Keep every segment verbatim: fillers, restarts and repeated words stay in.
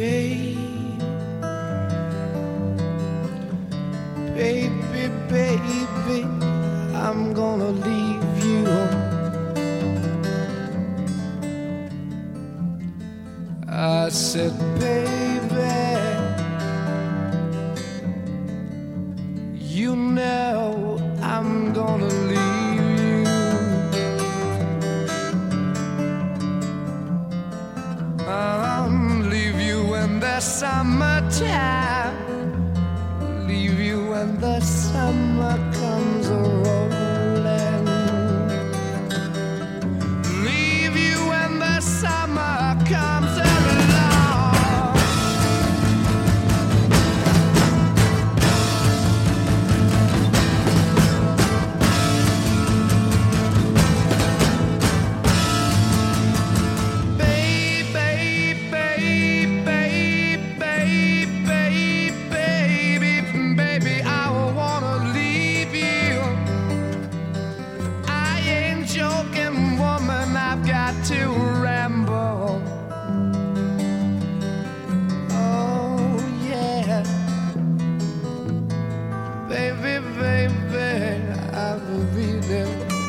Baby, baby, I'm gonna leave you. I said, baby, you know I'm gonna leave you. I'll leave you in the summertime, leave you when the summer comes a-rolling, leave you when the summer comes along. To ramble, oh yeah, baby, baby, I really,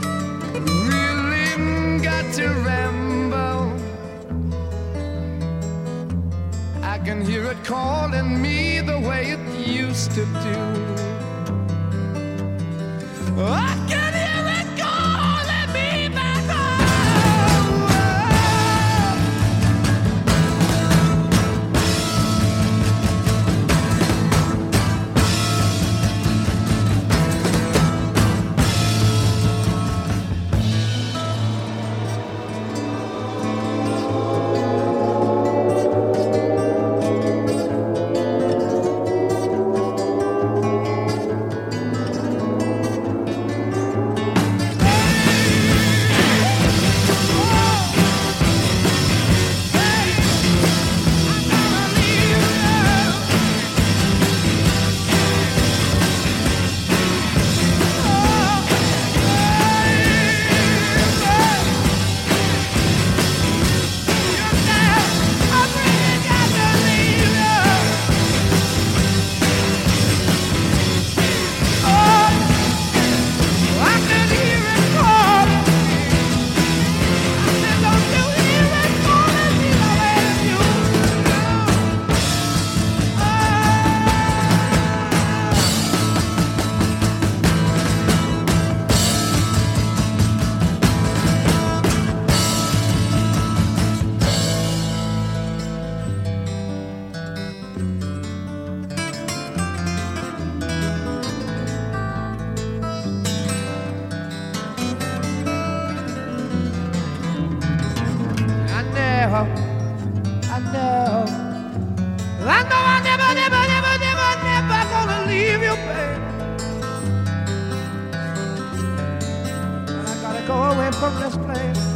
really got to ramble. I can hear it calling me the way it used to do. I can hear it calling me back home. I know, I know, I never, never, never, never, never gonna leave you, baby. I gotta go away from this place.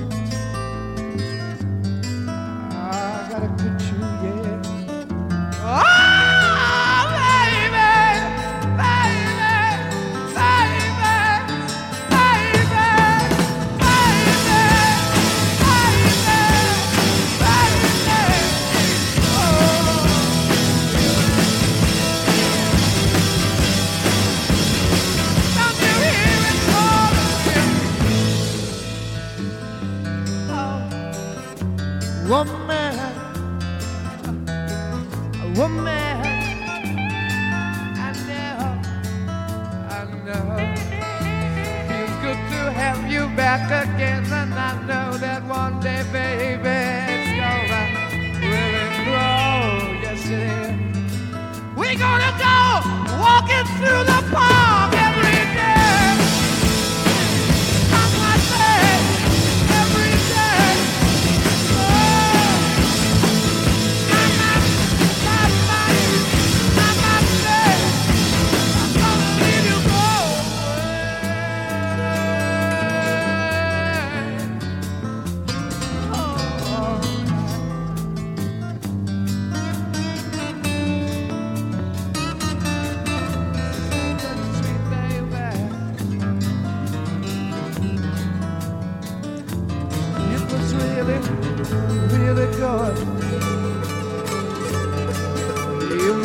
I gotta quit you, yeah. Oh, baby, baby, baby, baby, woman, woman, I know, I know. Feels good to have you back again, and I know that one day, baby, it's gonna really grow. Yes, it is. We're gonna go walking through the park every day. I must say, every day.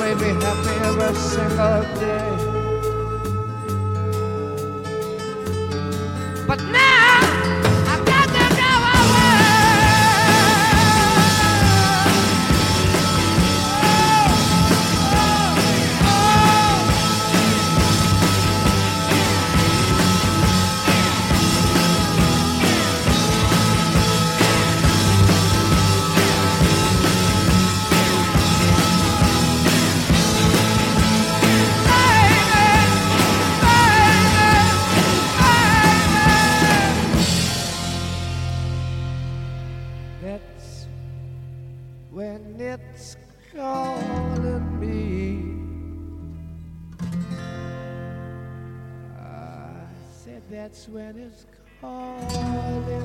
made me happy every single day. But now I've got to go away. That's when it's calling me. I said that's when it's calling